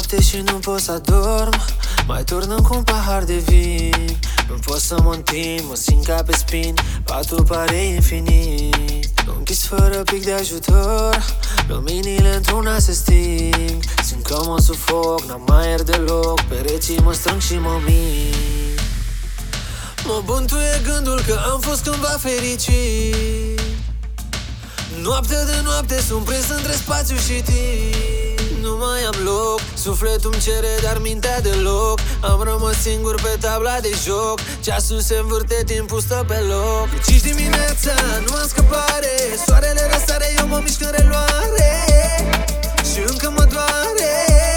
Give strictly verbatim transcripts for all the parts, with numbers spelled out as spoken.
noapte și nu pot să adorm. Mai turnăm cu un pahar de vin. Nu pot să mă întind, mă simt ca pe spin. Patul pare infinit, închis fără pic de ajutor. Luminile într-una se sting. Simt că mă sufoc, n-am mai aer deloc. Pereții mă strâng și mă mint. Mă bântuie gândul că am fost cândva fericit. Noapte de noapte sunt prins între spațiu și timp. Nu mai am loc, sufletul-mi cere, dar mintea deloc. Am rămas singur pe tabla de joc. Ceasul se învârte, timpul stă pe loc. De cinci dimineața, nu am scăpare. Soarele răsare, eu mă mișc în reluare. Și încă mă doare.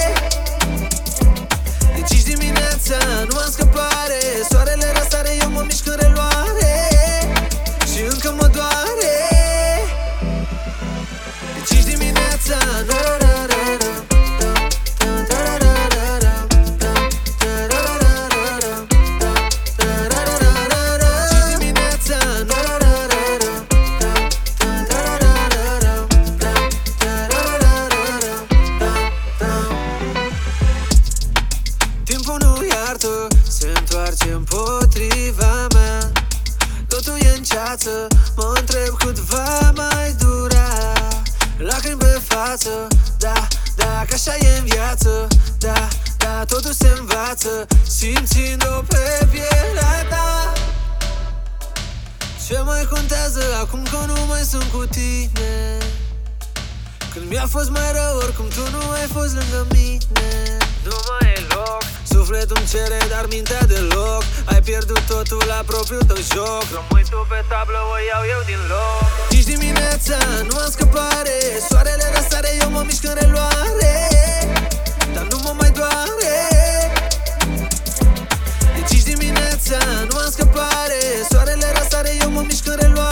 De cinci dimineața, nu am scăpare. Soarele răsare, eu mă mișc în reluare. Și încă mă doare. De cinci dimineața, nu se întoarce împotriva mea. Totul e în ceață, mă întreb cât va mai dura. Lacrimi pe față, da, da, că așa e în viață. Da, da, totul se învață, simțind-o pe pielea ta. Ce mai contează acum că nu mai sunt cu tine? Când mi-a fost mai rău, oricum tu nu ai fost lângă mine. Nu mai e loc, sufletul-mi cere, dar mintea deloc. Ai pierdut totul la propriul tău joc. Rămâi tu pe tablă, o iau eu din loc. Cinci dimineața, nu am scăpare. Soarele răsare, eu mă mișc în reluare. Dar nu mă mai doare. De cinci dimineața, nu am scăpare. Soarele răsare, eu mă mișc în reluare.